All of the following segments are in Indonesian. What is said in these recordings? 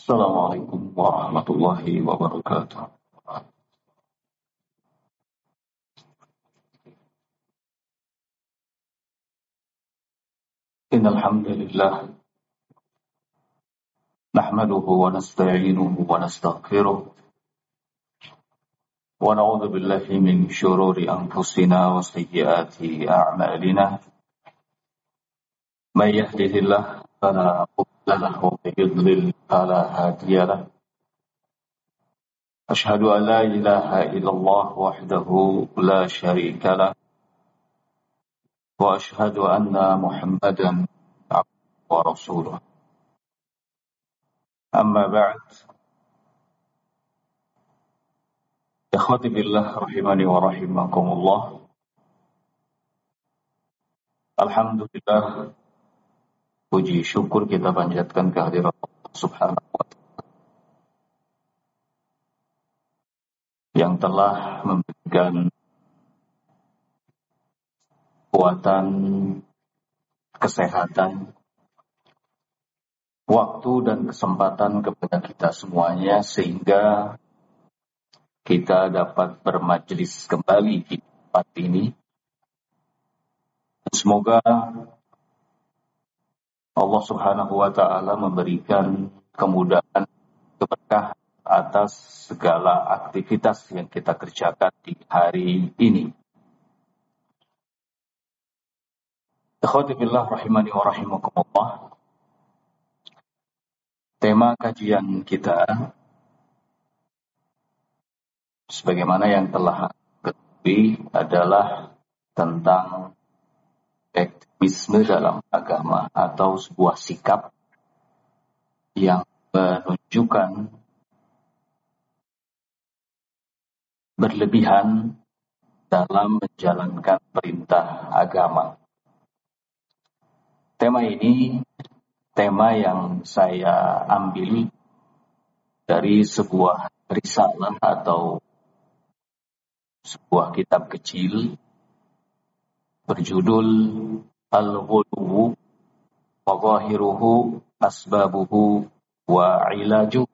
Assalamualaikum warahmatullahi wabarakatuh. Innal hamdalillah nahmaduhu wa nasta'inuhu wa nastaghfiruh wa na'udzu billahi min shururi anfusina wa sayyiati a'malina. May yahdihillahu fala mudilla lahu wa may yudlil fala hadiya lahu. Ashhadu an la ilaha illallah wahdahu la syarika lahu wa ashhadu anna Muhammadan abduhu wa rasuluh. Amma ba'd. Ikhwati billah rahimani wa rahimakumullah. Alhamdulillah, puji syukur kita panjatkan kehadirat Allah Subhanahu wa ta'ala yang telah memberikan kekuatan, kesehatan, waktu dan kesempatan kepada kita semuanya sehingga kita dapat bermajelis kembali di tempat ini. Semoga Allah Subhanahu wa ta'ala memberikan kemudahan, keberkahan atas segala aktivitas yang kita kerjakan di hari ini. Ikhwati billah rahimani wa rahimakumullah. Tema kajian kita sebagaimana yang telah ketahui adalah tentang ekstremisme dalam agama atau sebuah sikap yang menunjukkan berlebihan dalam menjalankan perintah agama. Tema ini tema yang saya ambil dari sebuah risalah atau sebuah kitab kecil berjudul Al-Ghuluw wa Zahiruhu Asbabuhu wa Ilajuh.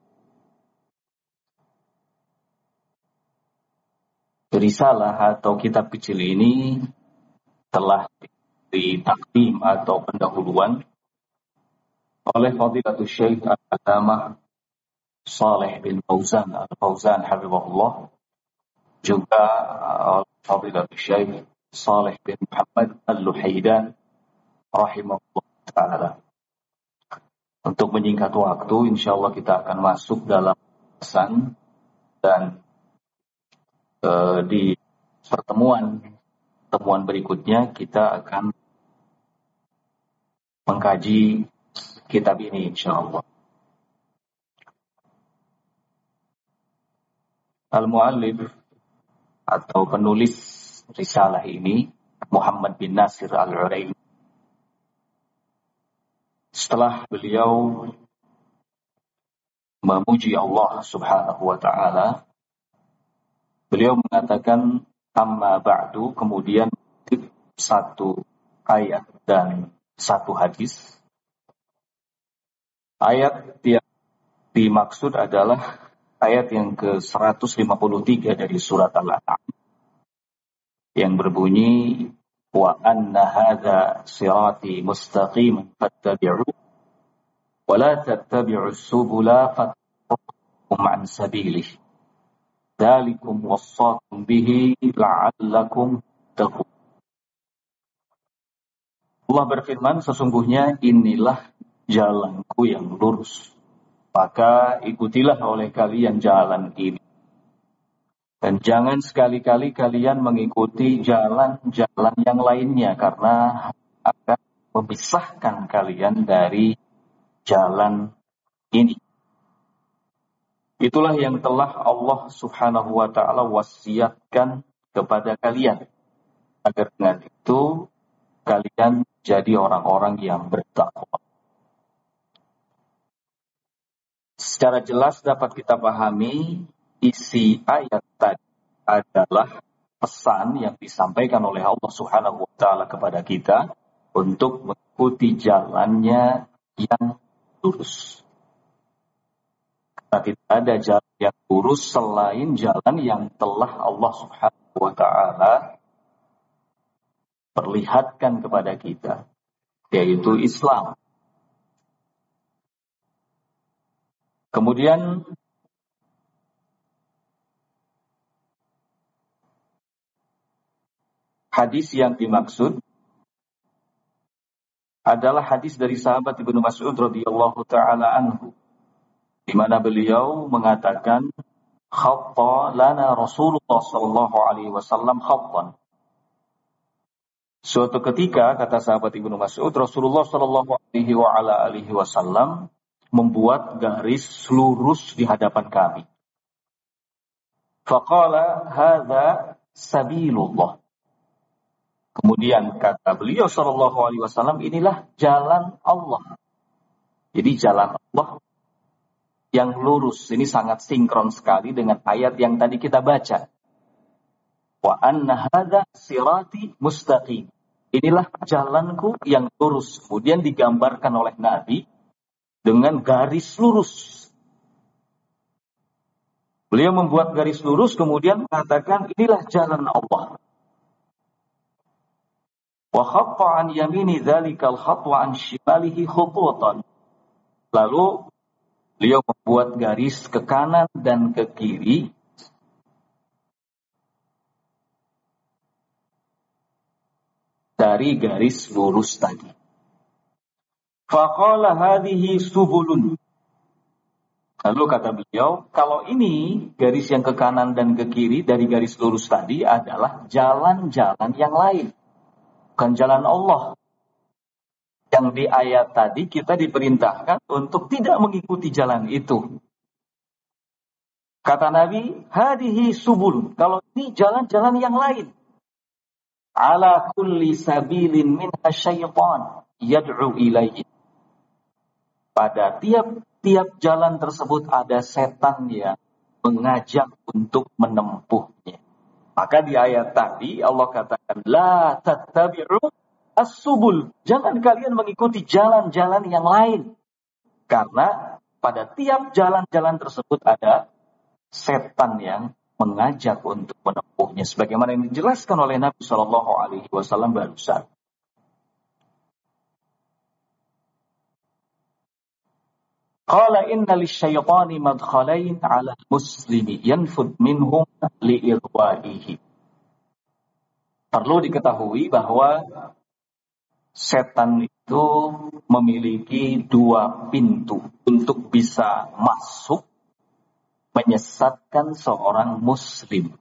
Risalah atau kitab kecil ini telah ditakdim atau pendahuluan oleh Fadilatul Syekh Al-Allamah Shalih bin Fauzan Al-Fauzan hafizahullah, juga oleh Fadilatul Syekh Shalih bin Muhammad Al-Luhaidan rahimahullah ta'ala. Untuk menyingkat waktu, insyaallah kita akan masuk dalam pesan dan di pertemuan berikutnya kita akan mengkaji kitab ini insyaallah. Al-Muallif atau penulis risalah ini Muhammad bin Nasir Al-Uraini, setelah beliau memuji Allah Subhanahu wa ta'ala, beliau mengatakan amma ba'du, kemudian satu ayat dan satu hadis. Ayat yang dimaksud adalah ayat yang ke-153 dari surat Al-An'am yang berbunyi wa anna hadza sirati mustaqiman fattabi'u wa la tattabi'us subula fattabi'u an sabilih dzalikum wassaqum bihi la'allakum tattaqun. Allah berfirman, sesungguhnya inilah jalanku yang lurus, maka ikutilah oleh kalian jalan ini. Dan jangan sekali-kali kalian mengikuti jalan-jalan yang lainnya, karena akan memisahkan kalian dari jalan ini. Itulah yang telah Allah Subhanahu wa ta'ala wasiatkan kepada kalian, agar dengan itu kalian jadi orang-orang yang bertakwa. Secara jelas dapat kita pahami isi ayat tadi adalah pesan yang disampaikan oleh Allah Subhanahu wa ta'ala kepada kita untuk mengikuti jalannya yang lurus. Tidak ada jalan yang lurus selain jalan yang telah Allah Subhanahu wa Ta'ala perlihatkan kepada kita, yaitu Islam. Kemudian hadis yang dimaksud adalah hadis dari sahabat Ibnu Mas'ud radhiyallahu taala anhu, di mana beliau mengatakan, khatta lana Rasulullah sallallahu alaihi wasallam khattan. Suatu ketika, kata sahabat Ibnu Mas'ud, Rasulullah sallallahu alaihi wasallam membuat garis lurus di hadapan kami. Faqala hadza sabilullah. Kemudian kata beliau sallallahu alaihi wasallam, inilah jalan Allah. Jadi jalan Allah yang lurus. Ini sangat sinkron sekali dengan ayat yang tadi kita baca. Wa anna hadza sirati mustaqim. Inilah jalanku yang lurus. Kemudian digambarkan oleh Nabi dengan garis lurus. Beliau membuat garis lurus kemudian mengatakan inilah jalan Allah. Wa khatta an yamini dzalikal khatwa an shimalihi khututan. Lalu beliau membuat garis ke kanan dan ke kiri dari garis lurus tadi. Faqala hadhihi subulun. Lalu kata beliau, kalau ini garis yang ke kanan dan ke kiri dari garis lurus tadi adalah jalan-jalan yang lain. Bukan jalan Allah. Yang di ayat tadi kita diperintahkan untuk tidak mengikuti jalan itu. Kata Nabi, hadihi subul. Kalau ini jalan-jalan yang lain. Ala kulli sabilin minha syaitan yad'u ilaihi. Pada tiap-tiap jalan tersebut ada setan yang mengajak untuk menempuhnya. Maka di ayat tadi Allah katakan, la tattabi'u as-subul. Jangan kalian mengikuti jalan-jalan yang lain. Karena pada tiap jalan-jalan tersebut ada setan yang mengajak untuk menempuhnya. Sebagaimana yang dijelaskan oleh Nabi SAW barusan. Qala inna lisyaitani madkhalain 'ala al-muslimi yanfud minhum li'irwaihi. Perlu diketahui bahwa setan itu memiliki dua pintu untuk bisa masuk menyesatkan seorang muslim.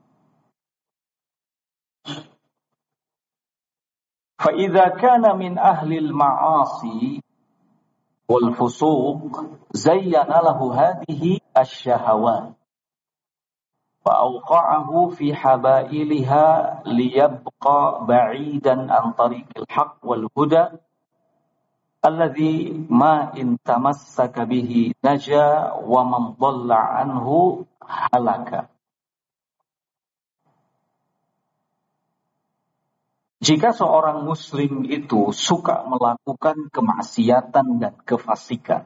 Fa idza kana min ahli al-ma'asi wal fusuq zayyana lahu hadhihi asy-syahawat wa awqa'ahu fi habailiha liyabqa ba'idan an tariqil haqq wal huda alladhi ma in tamassaka bihi naja wa man dhalla anhu halaka. Jika seorang muslim itu suka melakukan kemaksiatan dan kefasikan,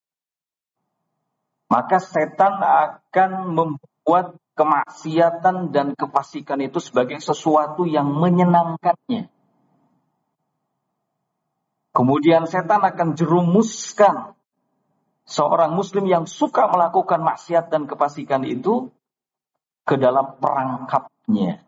maka setan akan membuat kemaksiatan dan kefasikan itu sebagai sesuatu yang menyenangkannya. Kemudian setan akan jerumuskan seorang muslim yang suka melakukan maksiat dan kefasikan itu ke dalam perangkapnya.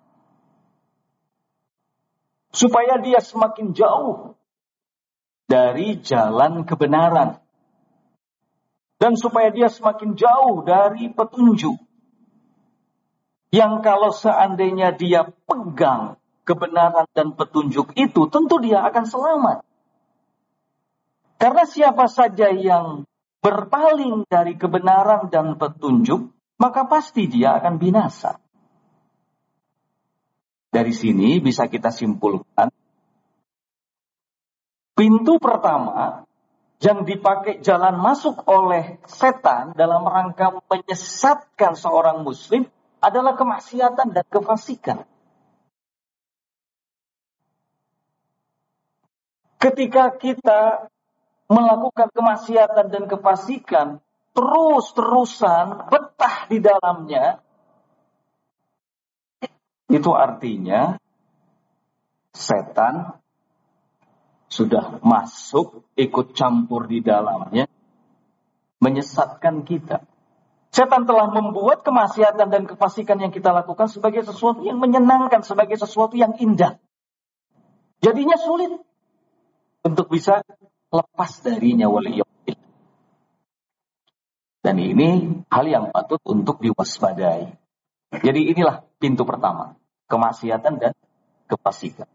Supaya dia semakin jauh dari jalan kebenaran. Dan supaya dia semakin jauh dari petunjuk. Yang kalau seandainya dia pegang kebenaran dan petunjuk itu, tentu dia akan selamat. Karena siapa saja yang berpaling dari kebenaran dan petunjuk, maka pasti dia akan binasa. Dari sini bisa kita simpulkan, pintu pertama yang dipakai jalan masuk oleh setan dalam rangka menyesatkan seorang muslim adalah kemaksiatan dan kefasikan. Ketika kita melakukan kemaksiatan dan kefasikan, terus-terusan betah di dalamnya, itu artinya setan sudah masuk, ikut campur di dalamnya, menyesatkan kita. Setan telah membuat kemaksiatan dan kefasikan yang kita lakukan sebagai sesuatu yang menyenangkan, sebagai sesuatu yang indah. Jadinya sulit untuk bisa lepas darinya, waliyahillah. Dan ini hal yang patut untuk diwaspadai. Jadi inilah pintu pertama, kemaksiatan dan kefasikan.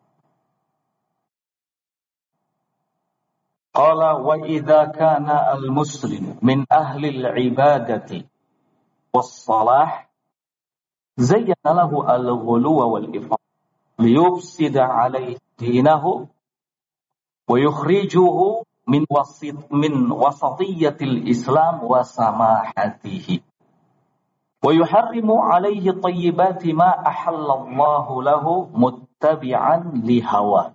Qala wa idza kana al-muslim min ahli al-ibadati was-salah zayyana lahu al-ghuluwa wal-ifrat liyufsida alayhi dinahu wa yukhrijuhu min wasatiyatil Islam wa samahatihi wa yuharrimu alayhi tayyibati ma ahallallahu lahu muttabi'an li hawa.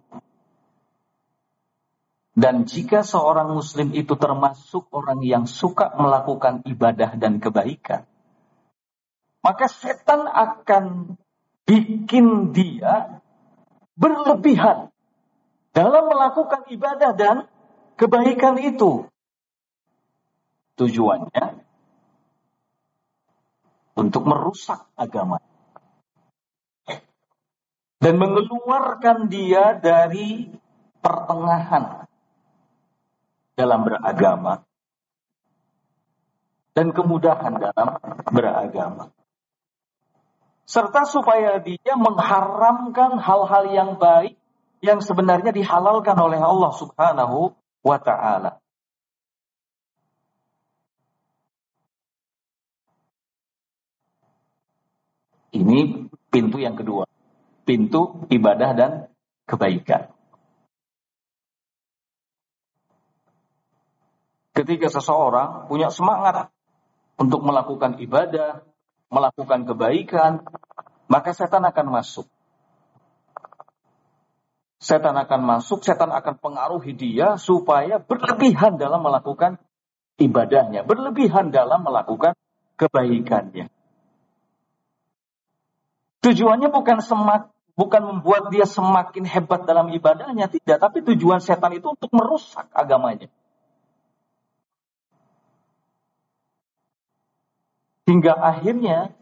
Dan jika seorang muslim itu termasuk orang yang suka melakukan ibadah dan kebaikan, maka setan akan bikin dia berlebihan dalam melakukan ibadah dan kebaikan itu. Tujuannya untuk merusak agama dan mengeluarkan dia dari pertengahan dalam beragama dan kemudahan dalam beragama, serta supaya dia mengharamkan hal-hal yang baik yang sebenarnya dihalalkan oleh Allah Subhanahu wa ta'ala. Ini pintu yang kedua, pintu ibadah dan kebaikan. Ketika seseorang punya semangat untuk melakukan ibadah, melakukan kebaikan, maka setan akan masuk. Setan akan masuk, setan akan pengaruhi dia supaya berlebihan dalam melakukan ibadahnya, berlebihan dalam melakukan kebaikannya. Tujuannya bukan membuat dia semakin hebat dalam ibadahnya, tidak, tapi tujuan setan itu untuk merusak agamanya. Hingga akhirnya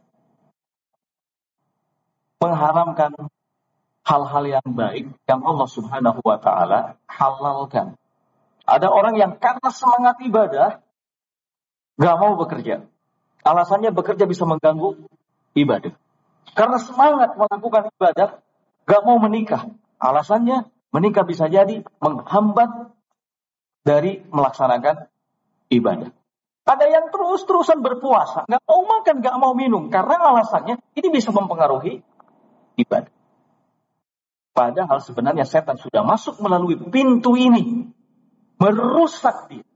mengharamkan hal-hal yang baik yang Allah Subhanahu wa ta'ala halalkan. Ada orang yang karena semangat ibadah gak mau bekerja. Alasannya bekerja bisa mengganggu ibadah. Karena semangat melakukan ibadah gak mau menikah. Alasannya menikah bisa jadi menghambat dari melaksanakan ibadah. Ada yang terus-terusan berpuasa, gak mau makan, gak mau minum, karena alasannya ini bisa mempengaruhi ibadah. Padahal sebenarnya setan sudah masuk melalui pintu ini, merusak dia.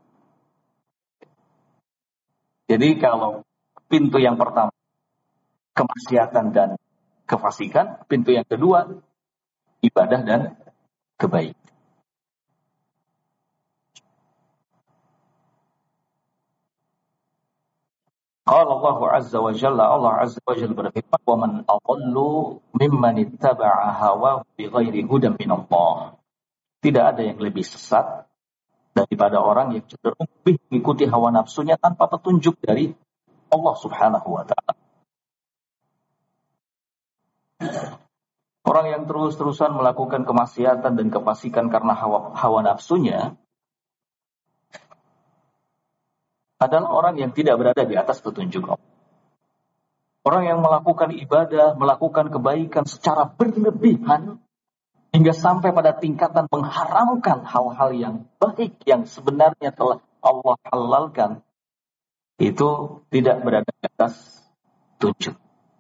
Jadi kalau pintu yang pertama, kemaksiatan dan kefasikan, pintu yang kedua, ibadah dan kebaikan. Qala Allah Azza wa Jalla, Allah Azza wa Jalla berfirman, "Wa man adallu mimman ittaba'a hawahu bighairi hudan min Allah." Tidak ada yang lebih sesat daripada orang yang cenderung lebih mengikuti hawa nafsunya tanpa petunjuk dari Allah Subhanahu wa ta'ala. Orang yang terus-terusan melakukan kemaksiatan dan kefasikan karena hawa nafsunya adalah orang yang tidak berada di atas petunjuk Allah. Orang yang melakukan ibadah, melakukan kebaikan secara berlebihan hingga sampai pada tingkatan mengharamkan hal-hal yang baik yang sebenarnya telah Allah halalkan, itu tidak berada di atas petunjuk.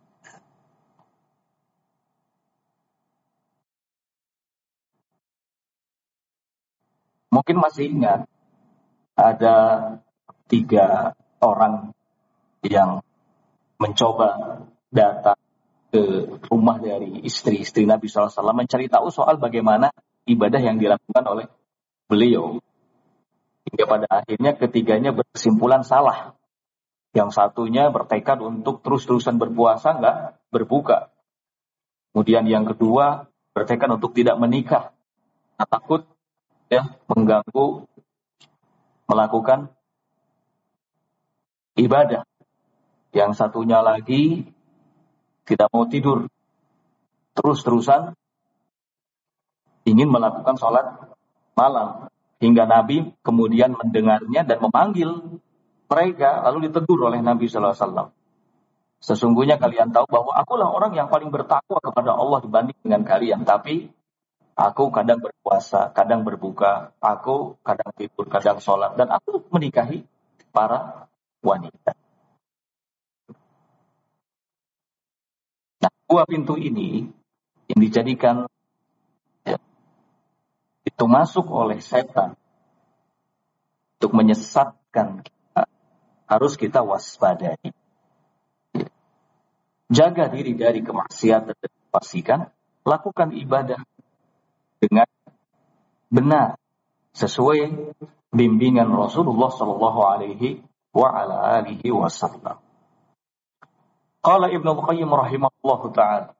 Mungkin masih ingat ada 3 orang yang mencoba datang ke rumah dari istri-istri Nabi SAW mencari tahu soal bagaimana ibadah yang dilakukan oleh beliau. Hingga pada akhirnya ketiganya berkesimpulan salah. Yang satunya bertekad untuk terus-terusan berpuasa, enggak berbuka. Kemudian yang kedua bertekad untuk tidak menikah. Takut mengganggu melakukan ibadah. Yang satunya lagi tidak mau tidur. Terus-terusan ingin melakukan sholat malam. Hingga Nabi kemudian mendengarnya dan memanggil mereka, lalu ditegur oleh Nabi sallallahu alaihi wasallam. Sesungguhnya kalian tahu bahwa akulah orang yang paling bertakwa kepada Allah dibanding dengan kalian. Tapi aku kadang berpuasa, kadang berbuka, aku kadang tidur, kadang sholat, dan aku menikahi para wanita. Nah, dua pintu ini yang dijadikan itu masuk oleh setan untuk menyesatkan kita, harus kita waspadai. Jaga diri dari kemaksiatan dan pastikan lakukan ibadah dengan benar sesuai bimbingan Rasulullah sallallahu alaihi wa ala alihi wasallam. Qala Ibnu Qayyim rahimahullahu taala.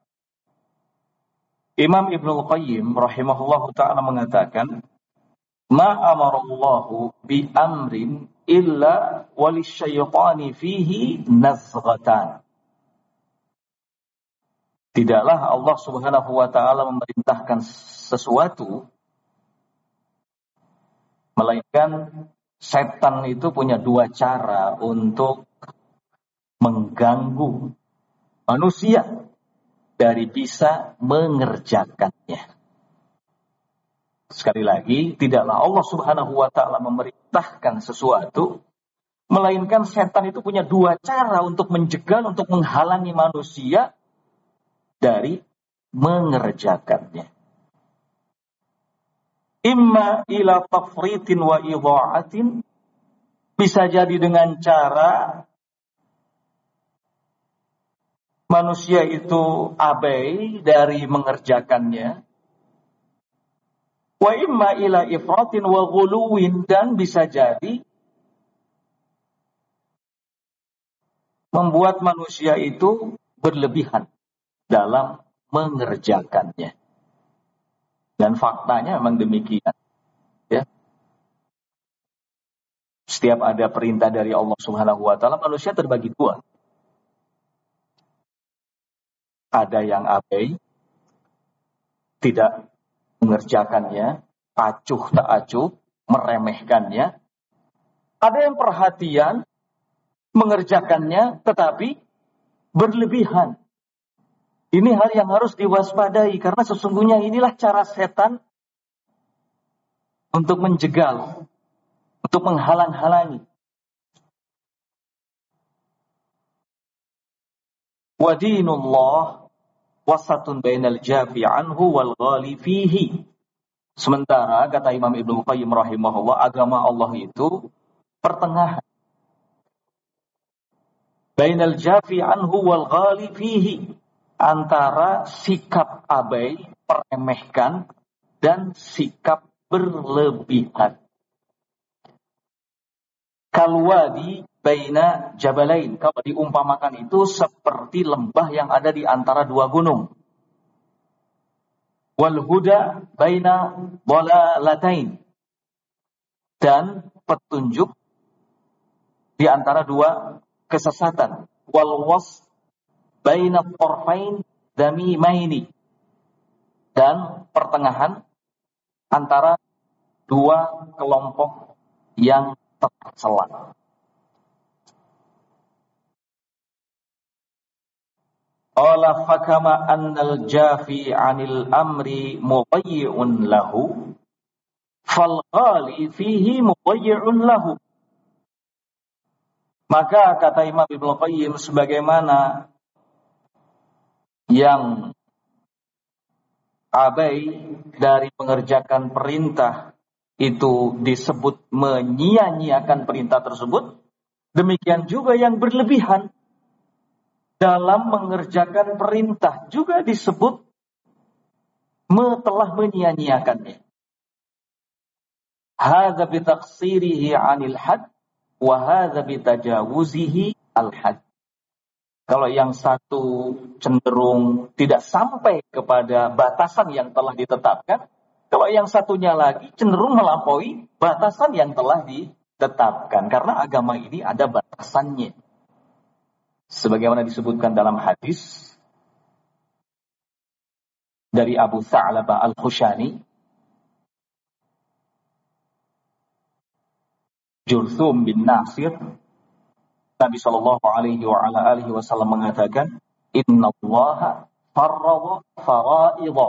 Imam Ibnu Qayyim rahimahullahu taala mengatakan, "Ma amarallahu bi amrin illa walisyaitani fihi nazghatan." Tidaklah Allah Subhanahu wa taala memerintahkan sesuatu melainkan setan itu punya dua cara untuk mengganggu manusia dari bisa mengerjakannya. Sekali lagi, tidaklah Allah Subhanahu wa taala memerintahkan sesuatu melainkan setan itu punya dua cara untuk menjegal, untuk menghalangi manusia dari mengerjakannya. Imma ila tafritin wa idha'atin, bisa jadi dengan cara manusia itu abai dari mengerjakannya. Wa imma ila ifratin wa ghuluwin, dan bisa jadi membuat manusia itu berlebihan dalam mengerjakannya. Dan faktanya memang demikian. Ya. Setiap ada perintah dari Allah Subhanahu wa taala, manusia terbagi dua. Ada yang abai, tidak mengerjakannya, acuh tak acuh, meremehkannya. Ada yang perhatian, mengerjakannya, tetapi berlebihan. Ini hal yang harus diwaspadai, karena sesungguhnya inilah cara setan untuk menjegal, untuk menghalang-halangi. Wa dinullah wasatun bainal jafi anhu wal ghali fihi. Sementara kata Imam Ibnu Qayyim rahimahullah, agama Allah itu pertengahan. Bainal jafi anhu wal ghali fihi, antara sikap abai, meremehkan, dan sikap berlebihan. Kalwadi baina jabalain, kalau diumpamakan itu seperti lembah yang ada di antara dua gunung. Wal huda baina dhalalatain, dan petunjuk di antara dua kesesatan. Wal was baina torfain damimaini, dan pertengahan antara dua kelompok yang tercela. Qala fakama annal jafi 'anil amri mudayyi'un lahu fal ghali fihi mudayyi'un lahu. Maka kata Imam Ibnu Qayyim, sebagaimana yang abai dari mengerjakan perintah itu disebut menyia-nyiakan perintah tersebut, demikian juga yang berlebihan dalam mengerjakan perintah juga disebut telah menyia-nyiakannya. hadza bi taqsirihi 'anil had wa hadza bi tajawuzihi al had. Kalau yang satu cenderung tidak sampai kepada batasan yang telah ditetapkan, kalau yang satunya lagi cenderung melampaui batasan yang telah ditetapkan. Karena agama ini ada batasannya. Sebagaimana disebutkan dalam hadis dari Abu Tha'labah Al-Khushani, Jurthum bin Nasir, Nabi sallallahu alaihi wa ala alihi wasallam mengatakan, "Innallaha farrada fara'idha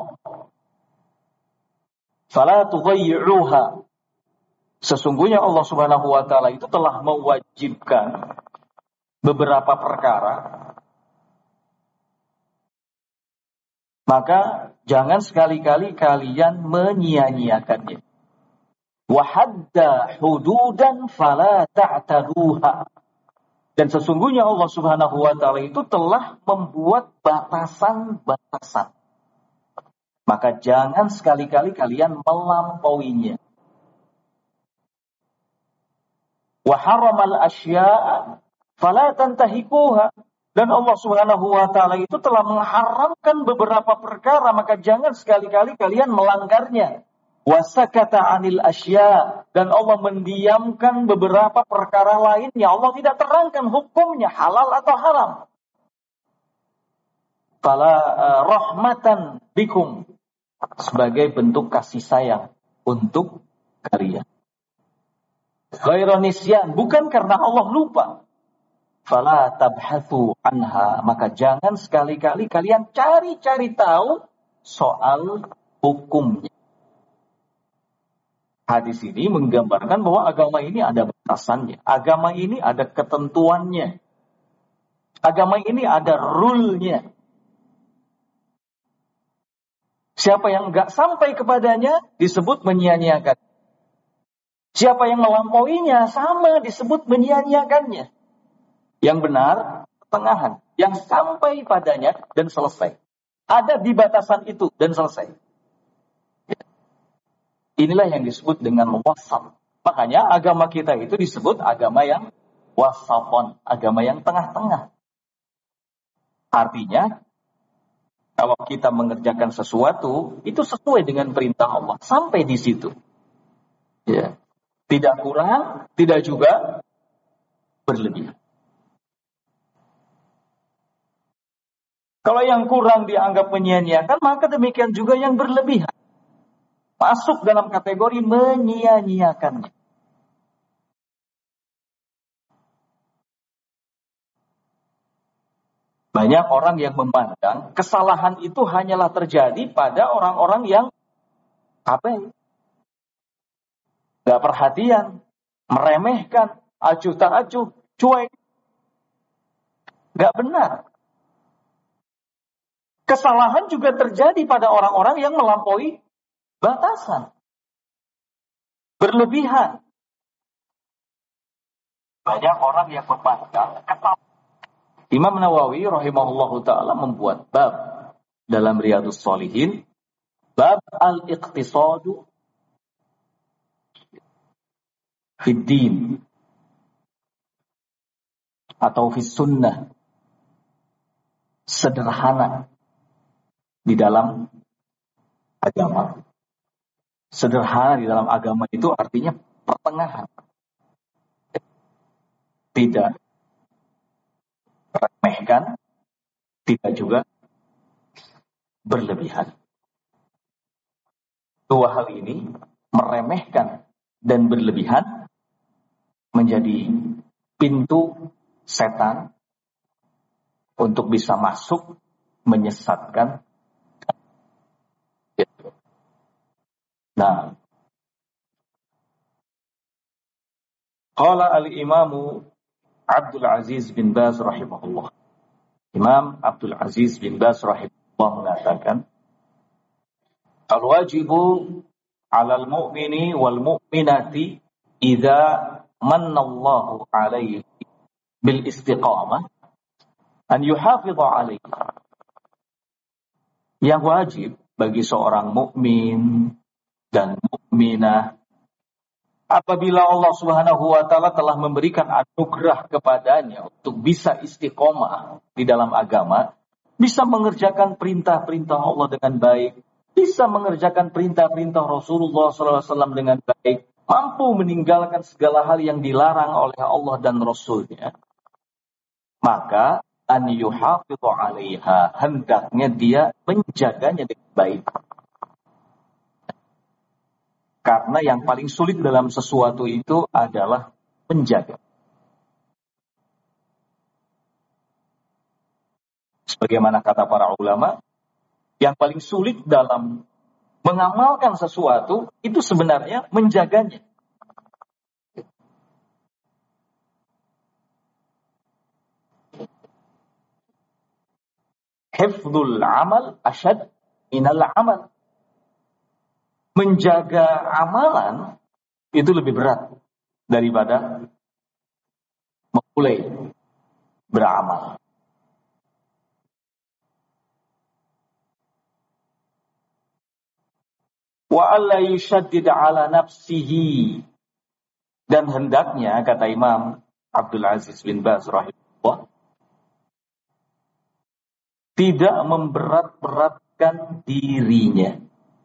fala tudayyi'uha." Sesungguhnya Allah Subhanahu wa taala itu telah mewajibkan beberapa perkara, maka jangan sekali-kali kalian menyia-nyiakannya. Wa hadda hududan fala ta'taduha. Dan sesungguhnya Allah Subhanahu wa taala itu telah membuat batasan-batasan. Maka jangan sekali-kali kalian melampauinya. Wa haramal asya'a fala tantahikuha. Dan Allah Subhanahu wa taala itu telah mengharamkan beberapa perkara, maka jangan sekali-kali kalian melanggarnya. Wasakata 'anil asya, dan Allah mendiamkan beberapa perkara lainnya. Allah tidak terangkan hukumnya halal atau haram. Fala rahmatan bikum, sebagai bentuk kasih sayang untuk kalian. Ghairu nisyan, bukan karena Allah lupa. Fala tabhathu anha, maka jangan sekali-kali kalian cari-cari tahu soal hukumnya. Hadis ini menggambarkan bahwa agama ini ada batasannya. Agama ini ada ketentuannya. Agama ini ada rule-nya. Siapa yang enggak sampai kepadanya disebut menyia-nyiakan. Siapa yang melampauinya sama disebut menyia-nyiakannya. Yang benar, pertengahan. Yang sampai padanya dan selesai. Ada di batasan itu dan selesai. Inilah yang disebut dengan wasat. Makanya agama kita itu disebut agama yang wasafon, agama yang tengah-tengah. Artinya, kalau kita mengerjakan sesuatu, itu sesuai dengan perintah Allah. Sampai di situ. Ya. Tidak kurang, tidak juga berlebihan. Kalau yang kurang dianggap menyia-nyiakan, maka demikian juga yang berlebihan masuk dalam kategori menyia-nyiakannya. Banyak orang yang memandang kesalahan itu hanyalah terjadi pada orang-orang yang abai, gak perhatian, meremehkan, acuh tak acuh, cuek. Gak benar. Kesalahan juga terjadi pada orang-orang yang melampaui batasan, berlebihan. Banyak orang yang memandang kesalahan. Imam Nawawi rahimahullahu ta'ala membuat bab dalam Riyadhus Shalihin, bab al-iqtisadu fid din atau fis sunnah, sederhana di dalam agama. Sederhana di dalam agama itu artinya pertengahan. Tidak meremehkan, tidak juga berlebihan. Dua hal ini, meremehkan dan berlebihan, menjadi pintu setan untuk bisa masuk menyesatkan. Nah, qala al-imamu Abdul Aziz bin Baz rahimahullah. Imam Abdul Aziz bin Baz rahimahullah mengatakan, al-wajibu 'alal mu'mini wal mu'minati idza manallahu 'alaihi bil istiqamah an yuhafidha 'alaihi. Yang wajib bagi seorang mukmin dan mukminah Apabila Allah Subhanahu wa taala telah memberikan anugerah kepadanya untuk bisa istiqomah di dalam agama, bisa mengerjakan perintah-perintah Allah dengan baik, bisa mengerjakan perintah-perintah Rasulullah SAW dengan baik, mampu meninggalkan segala hal yang dilarang oleh Allah dan Rasulnya, maka an yuhafidhu 'alaiha, hendaknya dia menjaganya dengan baik. Karena yang paling sulit dalam sesuatu itu adalah menjaga. Sebagaimana kata para ulama, yang paling sulit dalam mengamalkan sesuatu itu sebenarnya menjaganya. Hifdzul amal asyad minal amal. Menjaga amalan itu lebih berat daripada memulai beramal. Wa alla yushaddid ala nafsihi, dan hendaknya, kata Imam Abdul Aziz bin Baz rahimahullah, tidak memberat-beratkan dirinya.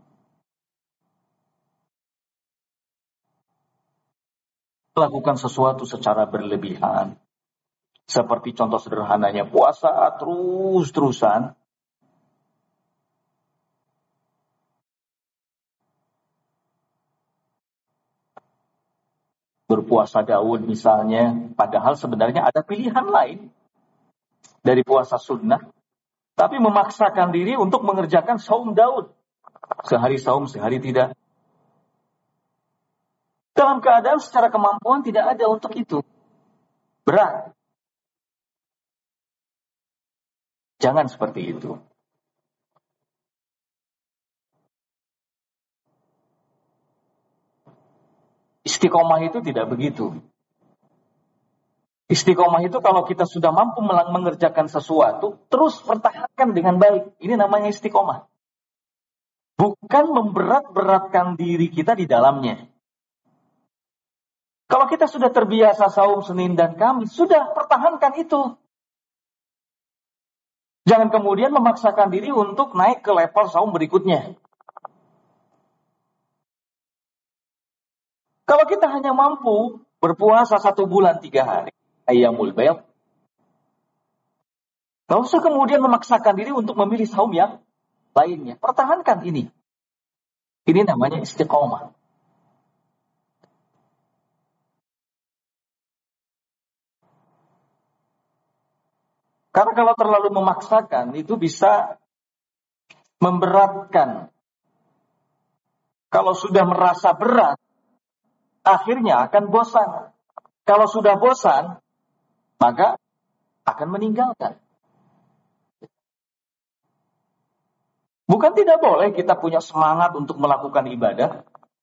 Melakukan sesuatu secara berlebihan. Seperti contoh sederhananya puasa terus-terusan. Berpuasa Daud misalnya, padahal sebenarnya ada pilihan lain dari puasa sunnah, tapi memaksakan diri untuk mengerjakan saum Daud. Sehari saum, sehari tidak. Dalam keadaan secara kemampuan tidak ada untuk itu. Berat. Jangan seperti itu. Istiqomah itu tidak begitu. Istiqomah itu kalau kita sudah mampu mengerjakan sesuatu, terus pertahankan dengan baik. Ini namanya istiqomah. Bukan memberat-beratkan diri kita di dalamnya. Kalau kita sudah terbiasa saum Senin dan Kamis, sudah pertahankan itu. Jangan kemudian memaksakan diri untuk naik ke level saum berikutnya. Kalau kita hanya mampu berpuasa 1 bulan 3 hari, ayyamul bayd, nggak usah kemudian memaksakan diri untuk memilih saum yang lainnya. Pertahankan ini. Ini namanya istiqomah. Karena kalau terlalu memaksakan, itu bisa memberatkan. Kalau sudah merasa berat, akhirnya akan bosan. Kalau sudah bosan, maka akan meninggalkan. Bukan tidak boleh kita punya semangat untuk melakukan ibadah.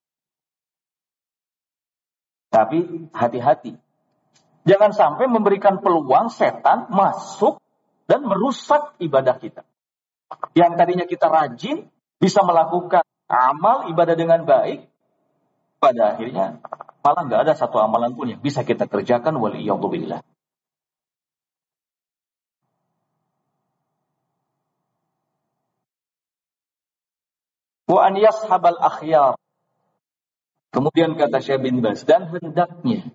Tapi hati-hati. Jangan sampai memberikan peluang setan masuk dan merusak ibadah kita. Yang tadinya kita rajin, bisa melakukan amal ibadah dengan baik, pada akhirnya malah nggak ada satu amalan pun yang bisa kita kerjakan, waliyadzubillah. Wa an yashabal akhyar. Kemudian kata Syekh bin Baz, dan hendaknya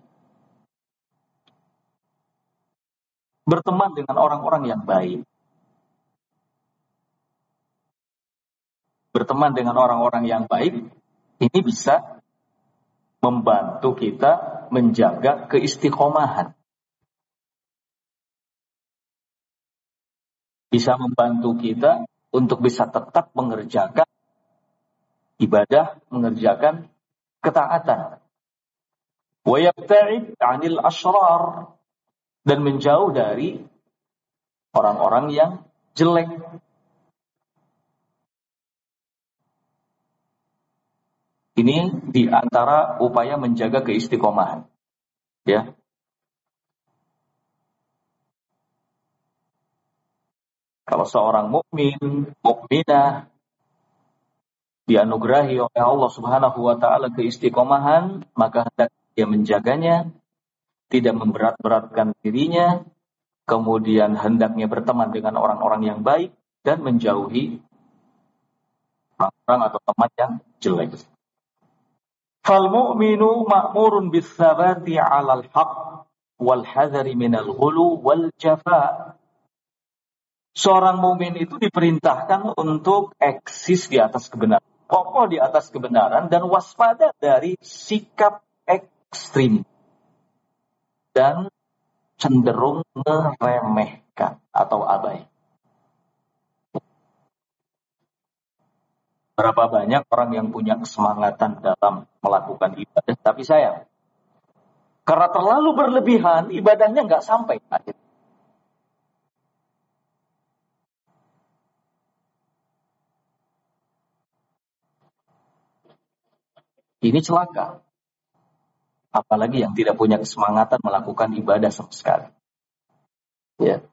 berteman dengan orang-orang yang baik. Berteman dengan orang-orang yang baik, ini bisa membantu kita menjaga keistiqomahan. Bisa membantu kita untuk bisa tetap mengerjakan ibadah, mengerjakan ketaatan. Wa yabta'id 'anil asyrar, dan menjauh dari orang-orang yang jelek. Ini di antara upaya menjaga keistiqomahan. Ya. Kalau seorang mukmin, mukminah, dianugerahi oleh Allah Subhanahu wa taala keistiqomahan, maka hendak dia menjaganya, tidak memberat-beratkan dirinya, kemudian hendaknya berteman dengan orang-orang yang baik dan menjauhi orang-orang atau teman yang jelek. Fal mu'minu ma'murun bis sabati 'alal haqq wal hadari minal ghulu wal jafa. Seorang mukmin itu diperintahkan untuk eksis di atas kebenaran, kokoh di atas kebenaran, dan waspada dari sikap ekstrim dan cenderung meremehkan atau abai. Berapa banyak orang yang punya kesemangatan dalam melakukan ibadah, tapi sayang, karena terlalu berlebihan, ibadahnya nggak sampai. Ini celaka. Apalagi yang tidak punya kesemangatan melakukan ibadah sama sekali. Ya.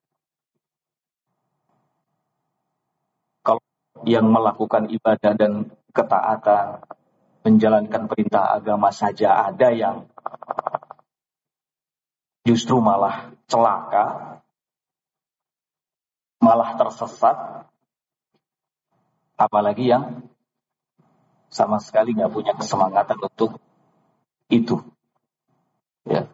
Kalau yang melakukan ibadah dan ketaatan, menjalankan perintah agama saja ada yang justru malah celaka, malah tersesat, apalagi yang sama sekali nggak punya kesemangatan untuk itu. Ya.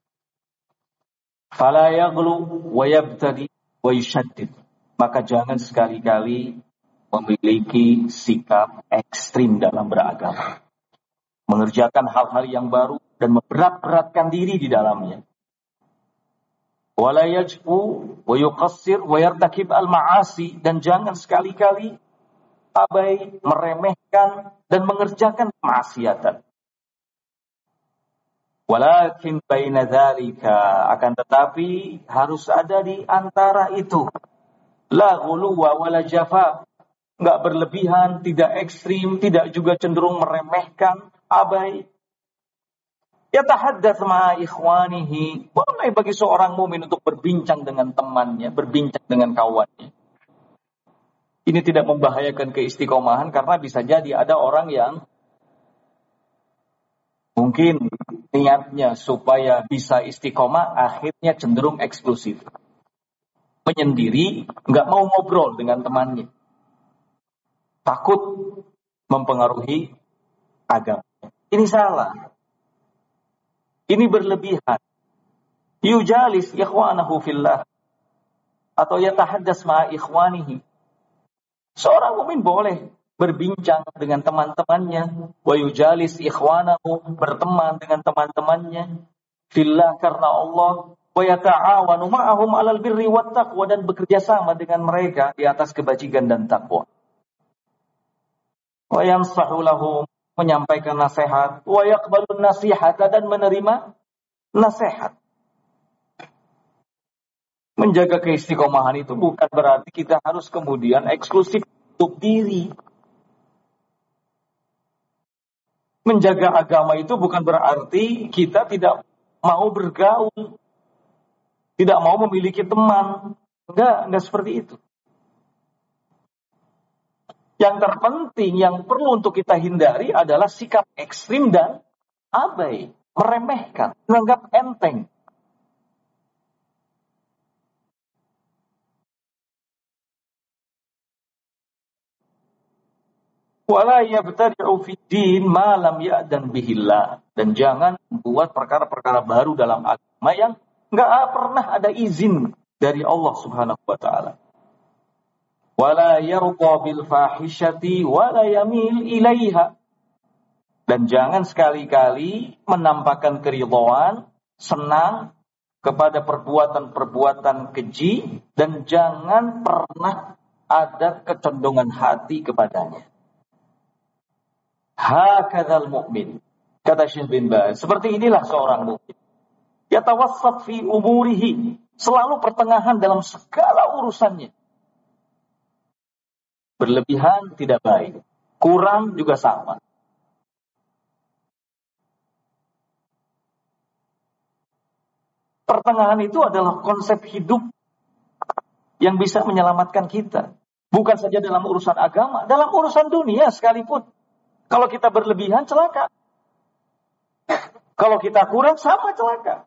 Fala yaghlu wa yabtadi wa yushaddid. Maka jangan sekali-kali memiliki sikap ekstrim dalam beragama. Mengerjakan hal-hal yang baru dan memberat-beratkan diri di dalamnya. Wala yajfu wa yuqassir wa yartakib al-ma'asi. Dan jangan sekali-kali abai, meremehkan, dan mengerjakan kemaksiatan. Walakin baina dzalika, akan tetapi harus ada di antara itu. La ghuluwa wala jafa. Enggak berlebihan, tidak ekstrim, tidak juga cenderung meremehkan, abai. Yatahaddatsu ma'a ikhwanihi. Boleh bagi seorang mukmin untuk berbincang dengan temannya, berbincang dengan kawannya. Ini tidak membahayakan keistiqomahan karena bisa jadi ada orang yang mungkin niatnya supaya bisa istiqomah akhirnya cenderung eksklusif. Menyendiri, nggak mau ngobrol dengan temannya. Takut mempengaruhi agama. Ini salah. Ini berlebihan. Yujalis ikhwanahu fillah. Atau yatahaddas ma'a ikhwanihi. Seorang mukmin boleh berbincang dengan teman-temannya, wa yujalis ikhwanahu, berteman dengan teman-temannya fillah karena Allah, wa yata'awanu ma'ahum 'alal birri wat taqwa, dan bekerja sama dengan mereka di atas kebajikan dan takwa. Wa yansahu lahum, menyampaikan nasihat, wa yaqbalun nasihata, dan menerima nasihat. Menjaga keistiqomahan itu bukan berarti kita harus kemudian eksklusif untuk diri. Menjaga agama itu bukan berarti kita tidak mau bergaul, tidak mau memiliki teman. Enggak seperti itu. Yang terpenting, yang perlu untuk kita hindari adalah sikap ekstrim dan abai, meremehkan, menganggap enteng. Wala yabtadi'u fid din ma lam ya'dan bihillah, dan jangan membuat perkara-perkara baru dalam agama yang enggak pernah ada izin dari Allah Subhanahu wa taala. Wala yarqa bil fahishati wala yamil ilaiha, dan jangan sekali-kali menampakkan keridhaan, senang kepada perbuatan-perbuatan keji, dan jangan pernah ada kecenderungan hati kepadanya. Hakadzal mu'min, kata Syekh bin Baz, seperti inilah seorang mukmin. Yatawassat fi umurihi, selalu pertengahan dalam segala urusannya. Berlebihan tidak baik, kurang juga sama. Pertengahan itu adalah konsep hidup yang bisa menyelamatkan kita. Bukan saja dalam urusan agama, dalam urusan dunia sekalipun. Kalau kita berlebihan, celaka. Kalau kita kurang, sama celaka.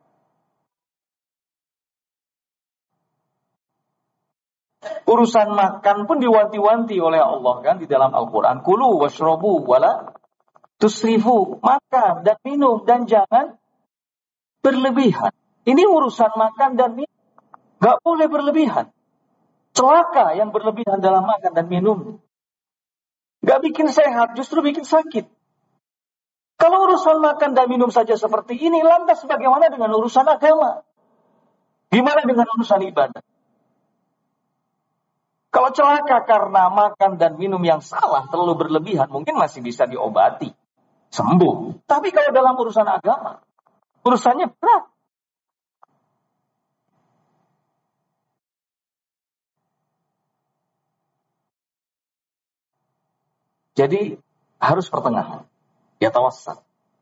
Urusan makan pun diwanti-wanti oleh Allah kan di dalam Al-Quran. Kulu washrobu wala tusrifu. Makan dan minum dan jangan berlebihan. Ini urusan makan dan minum. Gak boleh berlebihan. Celaka yang berlebihan dalam makan dan minum. Gak bikin sehat, justru bikin sakit. Kalau urusan makan dan minum saja seperti ini, lantas bagaimana dengan urusan agama? Gimana dengan urusan ibadah? Kalau celaka karena makan dan minum yang salah, terlalu berlebihan, mungkin masih bisa diobati. Sembuh. Tapi kalau dalam urusan agama, urusannya berat. Jadi harus pertengahan. Ya tawassat.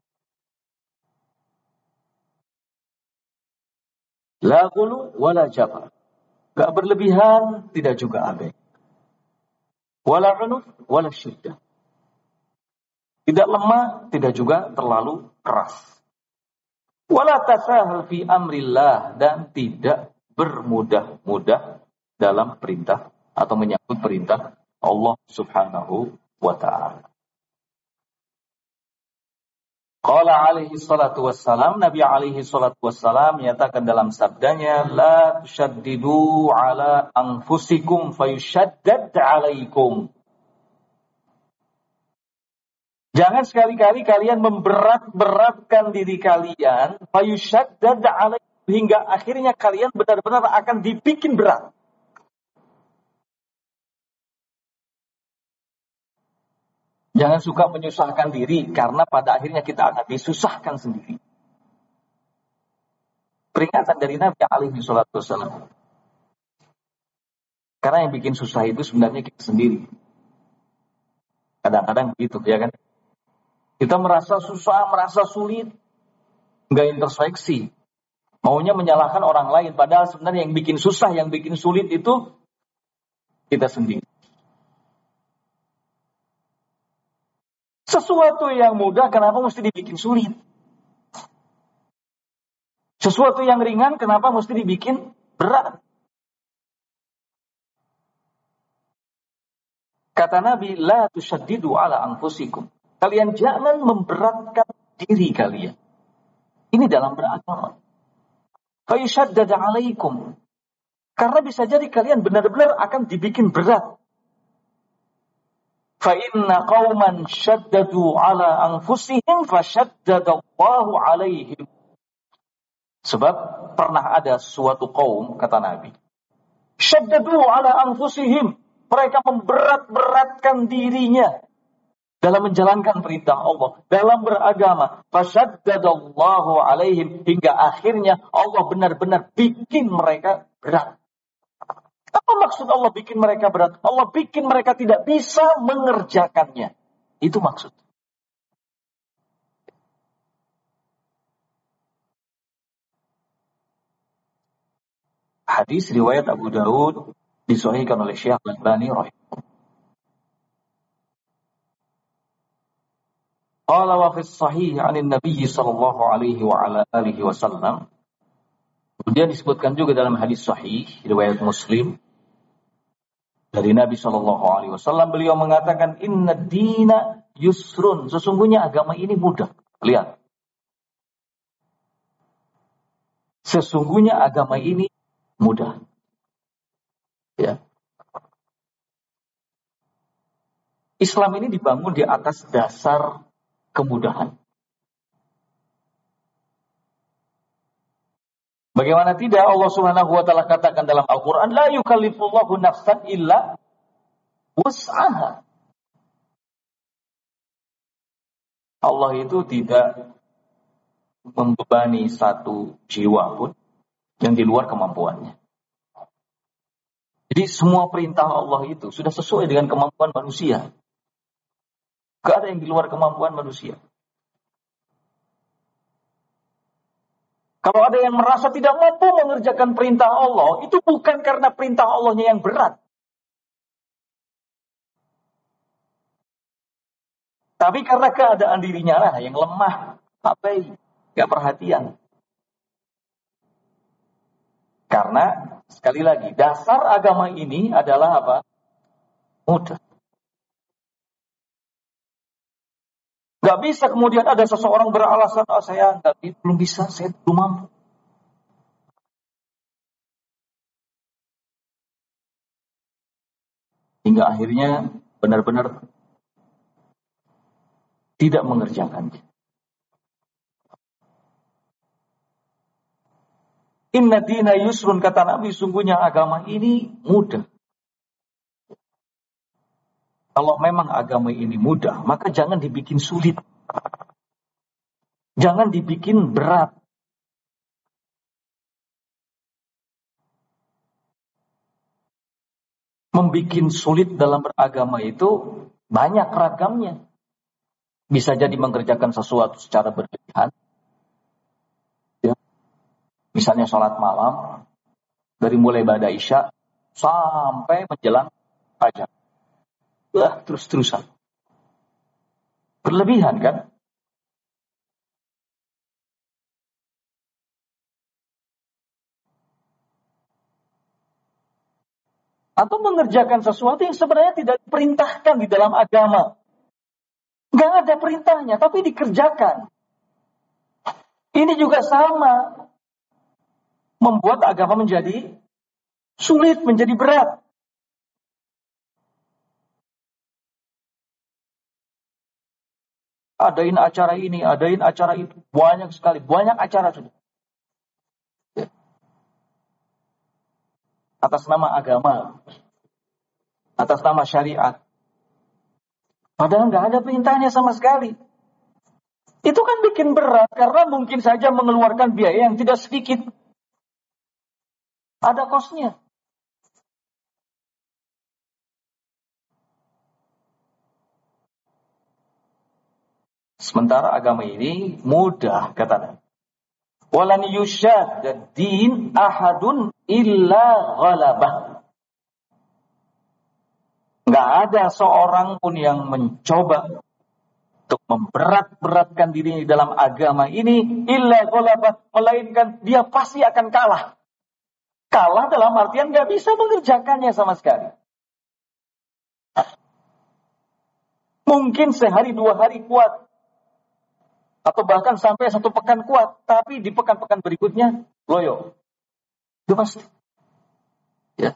La ghulu wala jafar. Gak berlebihan, tidak juga abai. Wala unuf wala syiddah. Tidak lemah, tidak juga terlalu keras. Wala tasahal fi amrillah, dan tidak bermudah-mudah dalam perintah atau menyambut perintah Allah Subhanahu wa ta'ala. Qala alaihi salatu wassalam, Nabi alaihi salatu wassalam menyatakan dalam sabdanya, la tushaddidu ala anfusikum fayushaddad alaikum. Jangan sekali-kali kalian memberat-beratkan diri kalian, fayushaddad alaikum, hingga akhirnya kalian benar-benar akan dibikin berat. Jangan suka menyusahkan diri, karena pada akhirnya kita akan disusahkan sendiri. Peringatan dari Nabi alaihi salatu wassalam. Karena yang bikin susah itu sebenarnya kita sendiri. Kadang-kadang begitu, ya kan? Kita merasa susah, merasa sulit, nggak introspeksi. Maunya menyalahkan orang lain, padahal sebenarnya yang bikin susah, yang bikin sulit itu kita sendiri. Sesuatu yang mudah, kenapa mesti dibikin sulit? Sesuatu yang ringan, kenapa mesti dibikin berat? Kata Nabi, la tushaddidu ala anfusikum. Kalian jangan memberatkan diri kalian. Ini dalam beragama. Fayushaddad alaikum. Karena bisa jadi kalian benar-benar akan dibikin berat. فَإِنَّ قَوْمًا شَدَّدُوا عَلَىٰ أَنفُسِهِمْ فَشَدَّدَ اللَّهُ عَلَيْهِمْ. Sebab pernah ada suatu kaum, kata Nabi, شَدَّدُوا عَلَىٰ أَنفُسِهِمْ. Mereka memberat-beratkan dirinya dalam menjalankan perintah Allah, dalam beragama. فَشَدَّدَ اللَّهُ عَلَيْهِمْ. Hingga akhirnya Allah benar-benar bikin mereka berat. Apa maksud Allah bikin mereka berat? Allah bikin mereka tidak bisa mengerjakannya. Itu maksud. Hadis riwayat Abu Daud disahihkan oleh Syekh Al-Albani rahimahullah. Qala wa fi sahih 'an Nabi sallallahu alaihi wa ala alihi wasallam. Kemudian disebutkan juga dalam hadis sahih riwayat Muslim dari Nabi sallallahu alaihi wasallam, beliau mengatakan, inna dina yusrun, sesungguhnya agama ini mudah. Lihat. Sesungguhnya agama ini mudah. Ya. Islam ini dibangun di atas dasar kemudahan. Bagaimana tidak, Allah Subhanahu wa taala katakan dalam Al-Qur'an, la yukallifullahu nafsan illa wus'aha. Allah itu tidak membebani satu jiwa pun yang di luar kemampuannya. Jadi semua perintah Allah itu sudah sesuai dengan kemampuan manusia. Gak ada yang di luar kemampuan manusia. Kalau ada yang merasa tidak mampu mengerjakan perintah Allah, itu bukan karena perintah Allahnya yang berat. Tapi karena keadaan dirinya lah yang lemah, abai, nggak perhatian. Karena sekali lagi dasar agama ini adalah apa? Mudah. Gak bisa kemudian ada seseorang beralasan, oh saya belum bisa, saya belum mampu. Hingga akhirnya benar-benar tidak mengerjakannya. Inna dina yusrun, kata Nabi, sungguhnya agama ini mudah. Kalau memang agama ini mudah, maka jangan dibikin sulit. Jangan dibikin berat. Membikin sulit dalam beragama itu banyak ragamnya. Bisa jadi mengerjakan sesuatu secara berlebihan. Ya. Misalnya sholat malam, dari mulai ba'da isya sampai menjelang fajar. Terus-terusan. Berlebihan kan? Atau mengerjakan sesuatu yang sebenarnya tidak diperintahkan di dalam agama. Gak ada perintahnya, tapi dikerjakan. Ini juga sama. Membuat agama menjadi sulit, menjadi berat. Adain acara ini, adain acara itu. Banyak sekali, banyak acara sudah. Atas nama agama. Atas nama syariat. Padahal nggak ada perintahnya sama sekali. Itu kan bikin berat, karena mungkin saja mengeluarkan biaya yang tidak sedikit. Ada kosnya. Sementara agama ini mudah, kata Nabi. Walan yushad din ahadun illa ghalabah. Nggak ada seorang pun yang mencoba untuk memberat-beratkan dirinya dalam agama ini illa ghalabah, melainkan dia pasti akan kalah. Kalah dalam artian nggak bisa mengerjakannya sama sekali. Mungkin sehari 2 hari kuat, atau bahkan sampai 1 pekan kuat, tapi di pekan-pekan berikutnya loyo. Itu pasti. Ya.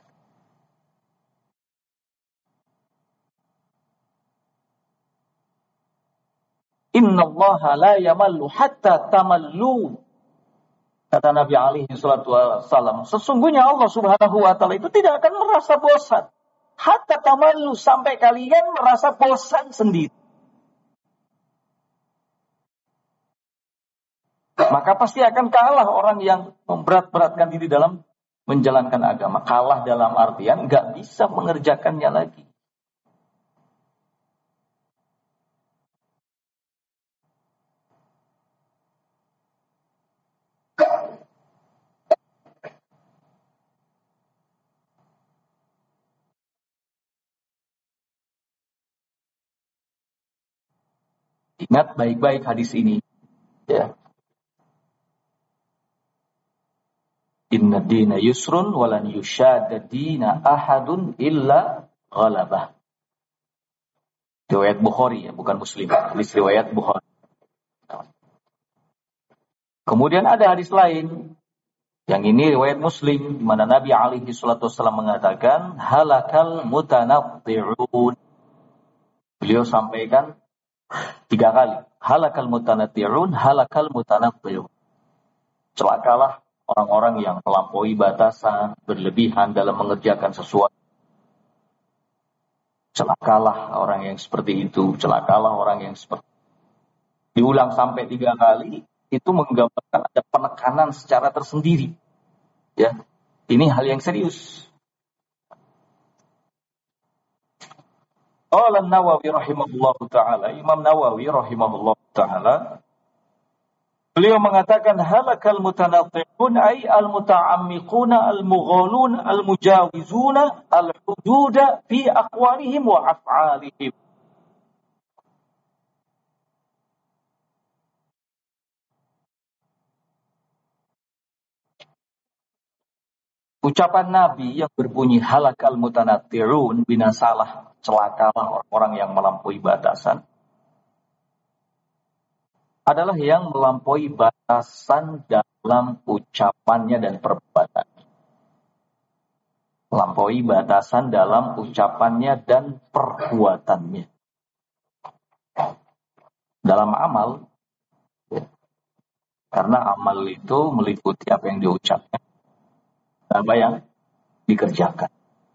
Innallaha la yamallu hatta tamallu. Kata Nabi alaihi salatu wassalam, sesungguhnya Allah Subhanahu wa taala itu tidak akan merasa bosan. Hatta tamallu, sampai kalian merasa bosan sendiri. Maka pasti akan kalah orang yang memberat-beratkan diri dalam menjalankan agama. Kalah dalam artian nggak bisa mengerjakannya lagi. Ingat baik-baik hadis ini. Ya. Inna dina yusrun walan yushada dina ahadun illa ghalabah. Riwayat Bukhari, ya, bukan Muslim. Hadis riwayat Bukhari. Kemudian ada hadis lain, yang ini riwayat Muslim, di mana Nabi alaihi salatu wasallam mengatakan, halakal mutanatti'un. Beliau sampaikan 3 kali. Halakal mutanatti'un, halakal mutanatti'un. Celakalah orang-orang yang melampaui batasan, berlebihan dalam mengerjakan sesuatu. Celakalah orang yang seperti itu. Celakalah orang yang seperti itu. Diulang sampai 3 kali, itu menggambarkan ada penekanan secara tersendiri. Ya, ini hal yang serius. Qala Nawawi rahimahullahu ta'ala, Imam Nawawi rahimahullahu ta'ala, beliau mengatakan halakal mutanatti'un ay al-muta'ammiquna al-mughalun al-mujawizuna al-hududa fi aqwalihim wa af'alihim. Ucapan Nabi yang berbunyi halakal mutanatti'un, binasalah, celakalah orang-orang yang melampaui batasan, adalah yang melampaui batasan dalam ucapannya dan perbuatannya. Melampaui batasan dalam ucapannya dan perbuatannya. Dalam amal, ya, karena amal itu meliputi apa yang diucapkan, apa yang dikerjakan.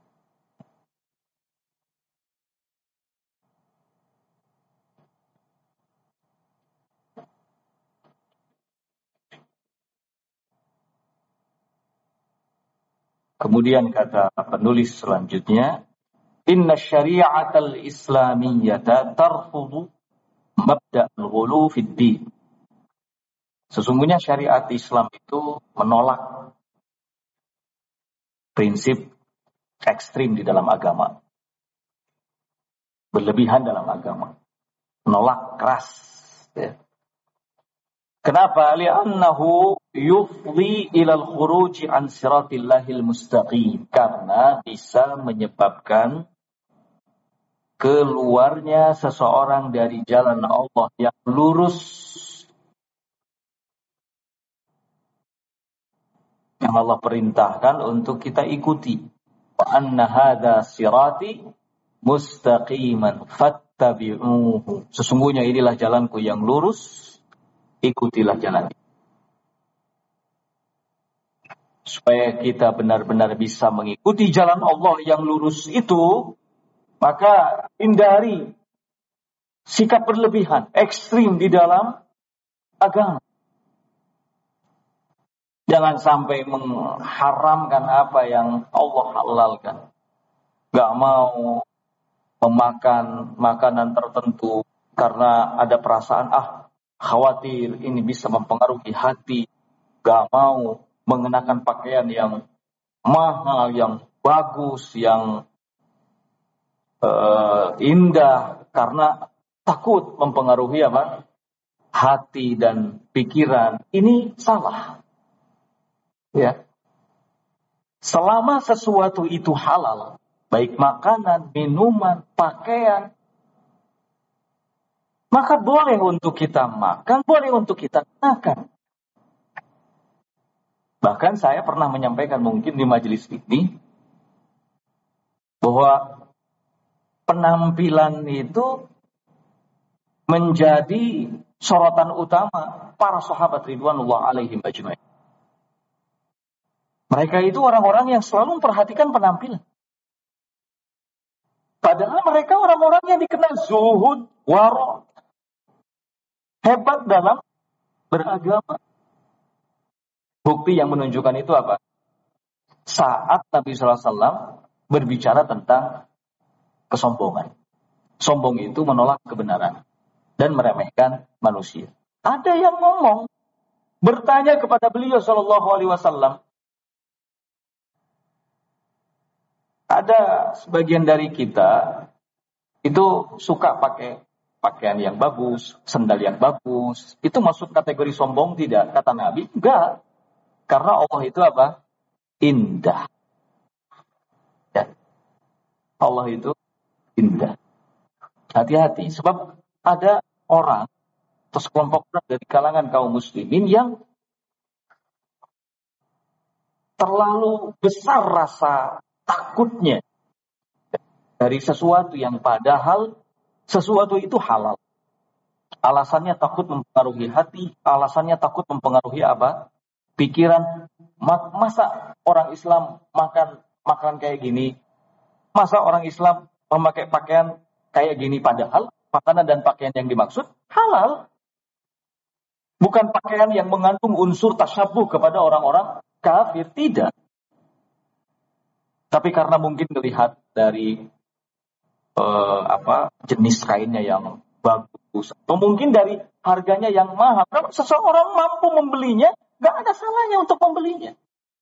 Kemudian kata penulis selanjutnya, inna syari'atal islamiyyata tarfudu mabda'al ghulu fid din. Sesungguhnya syariat Islam itu menolak prinsip ekstrim di dalam agama. Berlebihan dalam agama. Menolak keras. Ya. Kenapa? Li'annahu yufli ilal khuruji an siratillahil mustaqim. Karena bisa menyebabkan keluarnya seseorang dari jalan Allah yang lurus. Yang Allah perintahkan untuk kita ikuti. Wa anna hadha sirati mustaqiman fattabi'uhu. Sesungguhnya inilah jalanku yang lurus, ikutilah jalan. Supaya kita benar-benar bisa mengikuti jalan Allah yang lurus itu, maka hindari sikap berlebihan, ekstrim di dalam agama. Jangan sampai mengharamkan apa yang Allah halalkan. Gak mau memakan makanan tertentu karena ada perasaan, khawatir ini bisa mempengaruhi hati. Gak mau mengenakan pakaian yang mahal, yang bagus, yang indah, karena takut mempengaruhi apa? Hati dan pikiran. Ini salah. Ya. Selama sesuatu itu halal, baik makanan, minuman, pakaian, maka boleh untuk kita makan, boleh untuk kita kenakan. Bahkan saya pernah menyampaikan mungkin di majelis ini, bahwa penampilan itu menjadi sorotan utama para sahabat ridwanullah alaihim ajmain. Mereka itu orang-orang yang selalu memperhatikan penampilan. Padahal mereka orang-orang yang dikenal zuhud, wara', hebat dalam beragama. Bukti yang menunjukkan itu apa? Saat Nabi SAW berbicara tentang kesombongan. Sombong itu menolak kebenaran dan meremehkan manusia. Ada yang ngomong, bertanya kepada beliau SAW. Ada sebagian dari kita itu suka pakai pakaian yang bagus, sendal yang bagus. Itu masuk kategori sombong tidak? Kata Nabi, enggak. Karena Allah itu apa? Indah. Ya. Allah itu indah. Hati-hati, sebab ada orang atau sekelompok orang dari kalangan kaum muslimin yang terlalu besar rasa takutnya dari sesuatu yang padahal sesuatu itu halal. Alasannya takut mempengaruhi hati, alasannya takut mempengaruhi apa? Pikiran. Masa orang Islam makan makanan kayak gini? Masa orang Islam memakai pakaian kayak gini? Padahal makanan dan pakaian yang dimaksud halal. Bukan pakaian yang mengandung unsur tasyabuh kepada orang-orang kafir, tidak. Tapi karena mungkin melihat dari jenis kainnya yang bagus, atau mungkin dari harganya yang mahal, kalau seseorang mampu membelinya, nggak ada salahnya untuk membelinya.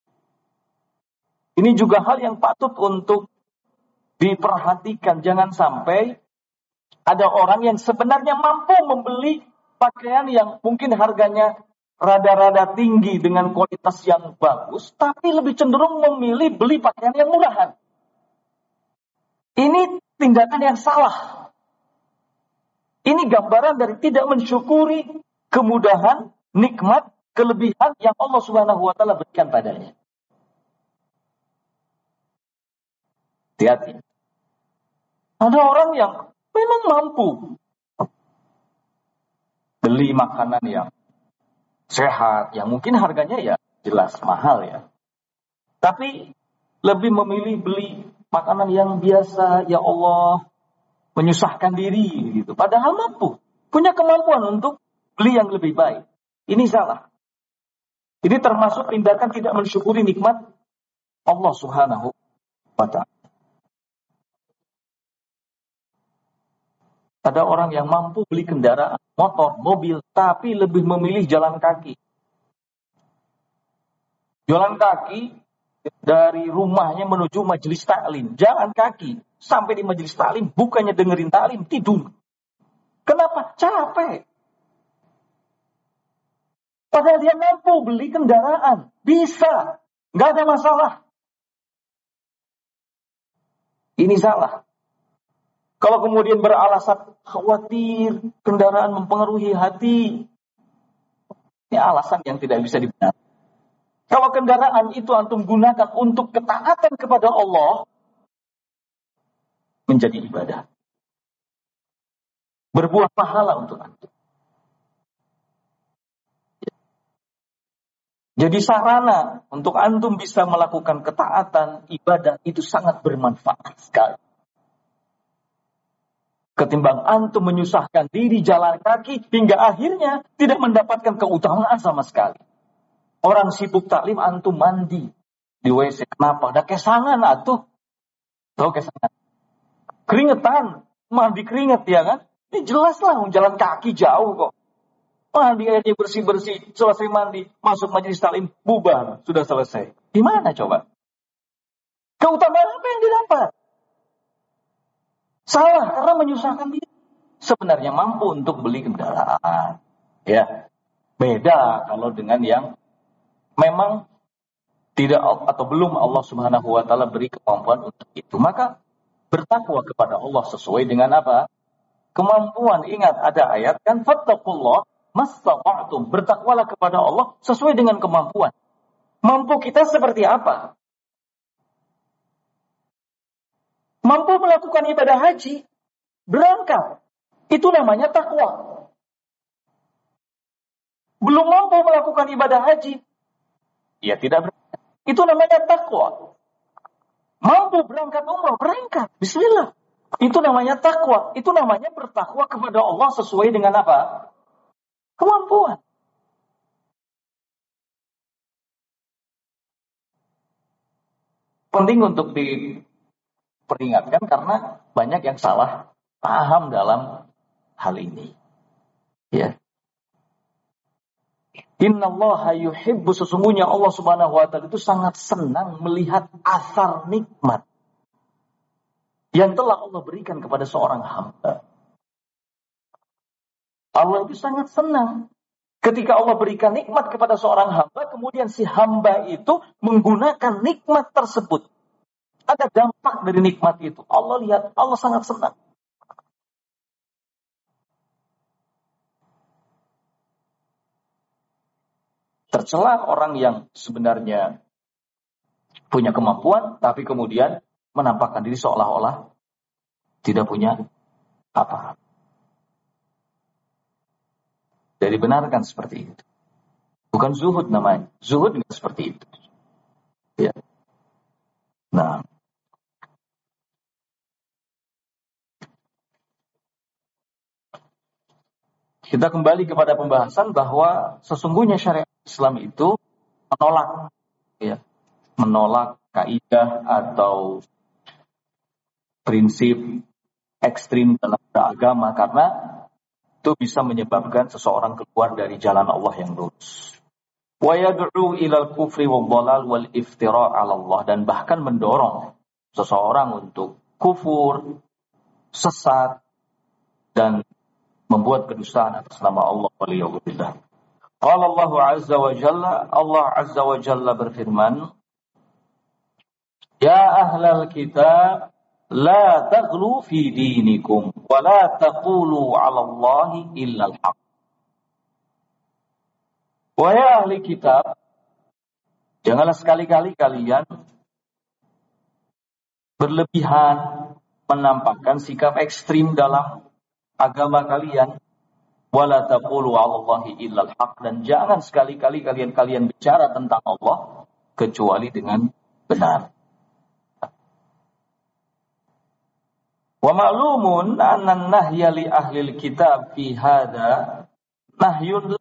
Ini juga hal yang patut untuk diperhatikan. Jangan sampai ada orang yang sebenarnya mampu membeli pakaian yang mungkin harganya rada-rada tinggi dengan kualitas yang bagus, tapi lebih cenderung memilih beli pakaian yang murahan. Ini tindakan yang salah. Ini gambaran dari tidak mensyukuri kemudahan, nikmat, kelebihan yang Allah Subhanahu wa taala berikan padanya. Hati-hati. Ada orang yang memang mampu beli makanan yang sehat, yang mungkin harganya ya jelas mahal ya. Tapi lebih memilih beli makanan yang biasa, ya Allah, menyusahkan diri gitu. Padahal mampu, punya kemampuan untuk beli yang lebih baik. Ini salah. Ini termasuk tindakan tidak mensyukuri nikmat Allah Subhanahu wa ta'ala. Ada orang yang mampu beli kendaraan, motor, mobil, tapi lebih memilih jalan kaki. Jalan kaki dari rumahnya menuju majelis taklim. Jalan kaki sampai di majelis taklim, bukannya dengerin taklim, tidur. Kenapa? Capek. Padahal dia mampu beli kendaraan. Bisa. Nggak ada masalah. Ini salah. Kalau kemudian beralasan khawatir kendaraan mempengaruhi hati, ini alasan yang tidak bisa dibenarkan. Kalau kendaraan itu antum gunakan untuk ketaatan kepada Allah, menjadi ibadah. Berbuah pahala untuk antum. Jadi sarana untuk antum bisa melakukan ketaatan, ibadah itu sangat bermanfaat sekali. Ketimbang antum menyusahkan diri jalan kaki hingga akhirnya tidak mendapatkan keutamaan sama sekali. Orang sibuk taklim, antum mandi di WC. Kenapa? Ada kesangan atuh. Tahu kesangan? Keringetan, mandi keringet ya kan? Ini jelas lah jalan kaki jauh kok. Mandi aja bersih-bersih, selesai mandi, masuk majelis taklim, bubar, sudah selesai. Gimana coba? Keutamaan apa yang didapat? Salah, karena menyusahkan diri. Sebenarnya mampu untuk beli kendaraan. Ya, beda kalau dengan yang memang tidak atau belum Allah Subhanahu wa taala beri kemampuan untuk itu. Maka bertakwa kepada Allah sesuai dengan apa? Kemampuan. Ingat ada ayat kan, fattaqullah mastata'tum. Bertakwalah kepada Allah sesuai dengan kemampuan. Mampu kita seperti apa? Mampu melakukan ibadah haji, berangkat. Itu namanya takwa. Belum mampu melakukan ibadah haji, ya tidak berangkat. Itu namanya takwa. Mampu berangkat umrah, berangkat. Bismillah. Itu namanya takwa. Itu namanya bertakwa kepada Allah sesuai dengan apa? Kemampuan. Penting untuk diperingatkan karena banyak yang salah paham dalam hal ini. Ya. Innallaha yuhibbu, sesungguhnya Allah Subhanahu wa taala itu sangat senang melihat asar nikmat yang telah Allah berikan kepada seorang hamba. Allah itu sangat senang ketika Allah berikan nikmat kepada seorang hamba, kemudian si hamba itu menggunakan nikmat tersebut. Ada dampak dari nikmat itu. Allah lihat, Allah sangat senang. Tercela orang yang sebenarnya punya kemampuan, tapi kemudian menampakkan diri seolah-olah tidak punya apa. Jadi benarkan seperti itu. Bukan zuhud namanya. Zuhud nggak seperti itu. Ya. Nah. Kita kembali kepada pembahasan bahwa sesungguhnya syariat Islam itu menolak, ya, menolak kaidah atau prinsip ekstrim dalam beragama karena itu bisa menyebabkan seseorang keluar dari jalan Allah yang lurus. Wa yad'u ilal kufri wal dhalal wal iftira' 'ala Allah, dan bahkan mendorong seseorang untuk kufur, sesat, dan membuat kedustaan atas nama Allah waliyadzubillah. Qala Allah Azza wa Jalla, Allah Azza wa Jalla berfirman, Ya ahlal kitab, la taghlu fi dinikum, wa la taqulu ala Allahi illa al-haq. Wahai ahli kitab, janganlah sekali-kali kalian berlebihan menampakkan sikap ekstrim dalam agama kalian. Wala taqulu 'ala Allahi illa al-haq, dan jangan sekali-kali kalian bicara tentang Allah kecuali dengan benar. Wa ma'lumun anna an-nahya li ahli al-kitab fi hadha nahyun.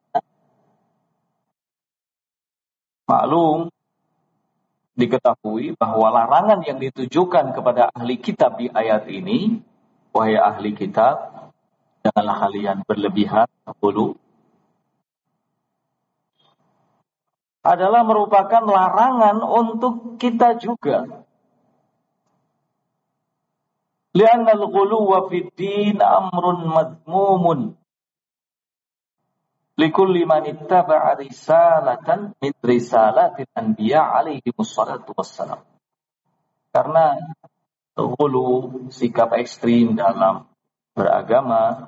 Maklum, diketahui bahwa larangan yang ditujukan kepada ahli kitab di ayat ini, wahai ahli kitab, janganlah kalian berlebihan dulu, adalah merupakan larangan untuk kita juga. Li'anna al-ghuluwa fid din amrun madmumun likulli man ittaba'a risalatan min risalatil anbiya alaihi wassalatu wassalam. Karena ghulu, sikap ekstrim dalam beragama,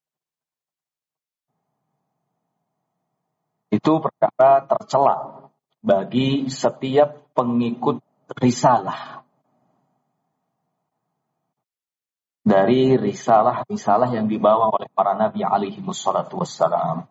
itu perkara tercela bagi setiap pengikut risalah dari risalah-risalah yang dibawa oleh para nabi alaihi wassalatu wassalam.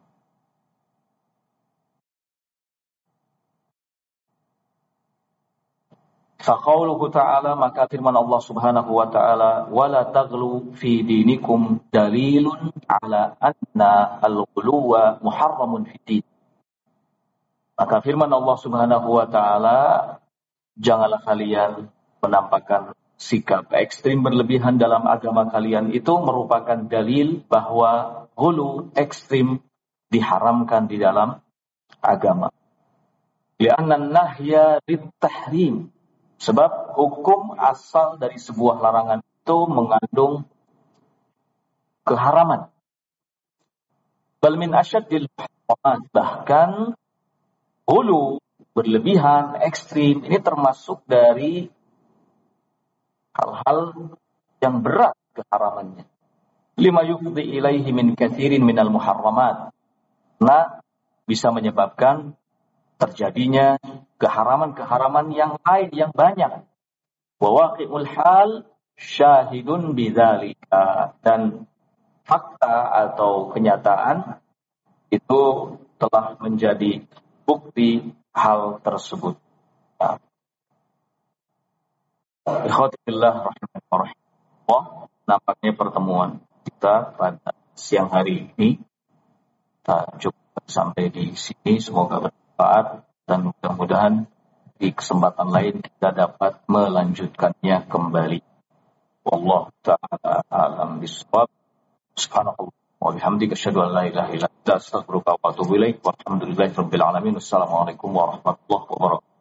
Faqauluhu ta'ala, maka firman Allah subhanahu wa ta'ala, wala taghlu fi dinikum dalilun ala anna al-ghuluwa muharramun fi din. Maka firman Allah subhanahu wa ta'ala, janganlah kalian menampakkan sikap ekstrim berlebihan dalam agama kalian, itu merupakan dalil bahwa ghulu, ekstrim, diharamkan di dalam agama. Li'anna nahya lit-tahrim, sebab hukum asal dari sebuah larangan itu mengandung keharaman. Bal min asyaddil muharramat, bahkan ghulu, berlebihan, ekstrim, ini termasuk dari hal-hal yang berat keharamannya. Lima yufdi ilaihi min katsirin minal muharramat. Nah, bisa menyebabkan terjadinya keharaman-keharaman yang lain yang banyak. Wa waqi'ul hal syahidun bidzalika, dan fakta atau kenyataan itu telah menjadi bukti hal tersebut. Ikhwatillah rahimahullah, nampaknya pertemuan kita pada siang hari ini kita cukup sampai di sini. Semoga bermanfaat dan mudah-mudahan di kesempatan lain kita dapat melanjutkannya kembali. Wallahu ta'ala a'lam bishawab. Subhanallah wa bihamdika asyhadu an la ilaha illa anta astaghfiruka wa atubu ilaik. Walhamdulillahirabbil alamin. Wassalamualaikum warahmatullahi wabarakatuh.